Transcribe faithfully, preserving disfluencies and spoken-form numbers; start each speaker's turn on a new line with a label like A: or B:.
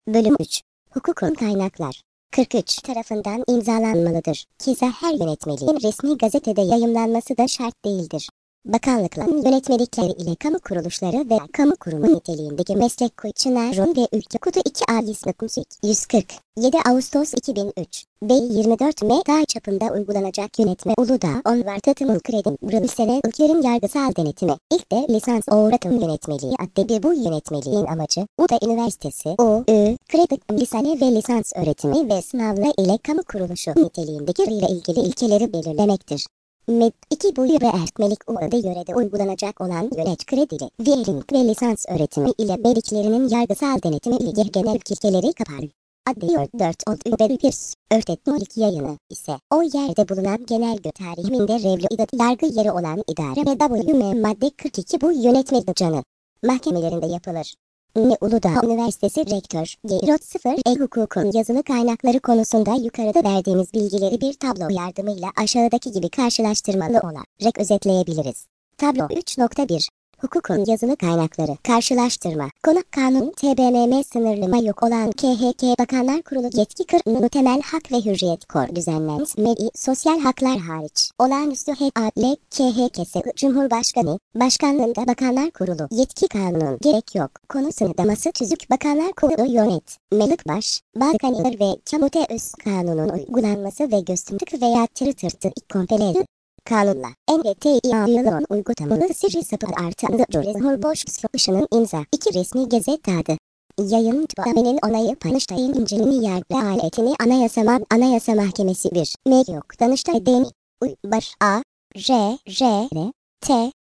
A: Bölüm üç. Hukukun kaynaklar. kırk üç tarafından imzalanmalıdır. Keza her yönetmeliğin resmi gazetede yayımlanması da şart değildir. Bakanlıkların yönetmelikleri ile kamu kuruluşları veya kamu kurumu niteliğindeki meslek kuyuçuların ve ülke kodu iki A yüz kırk yedi Ağustos iki bin üç B yirmi dört M K çapında uygulanacak yönetme Uludağ Onvar Tatımın Kredim Brüksele ülkelerin yargısal denetimi. İlk de lisans öğretim yönetmeliği adlı bir bu yönetmeliğin amacı Uludağ Üniversitesi O Ü Kredim lisane ve lisans öğretimi ve sınavları ile kamu kuruluşu niteliğindeki ile ilgili ilkeleri belirlemektir. Med iki bu öğretmelik orada yörede uygulanacak olan yönet kredili, üyelik ve lisans öğretimi ile berdiklerinin yargısal denetimi ile genel ilkeleri kapar. Adıyor dört bir öğretmenlik yayını ise o yerde bulunan genelge tarihinde revli idat yargı yeri olan idare ve W M madde kırk iki bu yönetmelik canı mahkemelerinde yapılır. Ne Uludağ Üniversitesi Rektör G sıfır E hukukun yazılı kaynakları konusunda yukarıda verdiğimiz bilgileri bir tablo yardımıyla aşağıdaki gibi karşılaştırmalı olarak özetleyebiliriz. Tablo üç nokta bir Hukukun yazılı kaynakları. Karşılaştırma. Konak Kanunu T B M M sınırlama yok olan K H K Bakanlar Kurulu yetki kırmızı temel hak ve hürriyet kor düzenlenmeli sosyal haklar hariç. Olağanüstü H A L K H K'si Cumhurbaşkanı, Başkanlığında Bakanlar Kurulu yetki kanunun gerek yok. Konusunu daması tüzük Bakanlar Kurulu yönet. Melik baş, bakanlar ve kamuoyu öz kanunun uygulanması ve göstermek veya tırı tırtı kompeleri. Kanunla N R T İ A'nın uygulamalı sicil sapı artan Cumhurboş Sopuş'un imza iki resmi gazete adı. Yayın tübamenin onayı Danıştay'ın incelimi yargı aletini Anayasa, Anayasa Mahkemesi bir. M yok Danıştay D M. Uy baş A R R T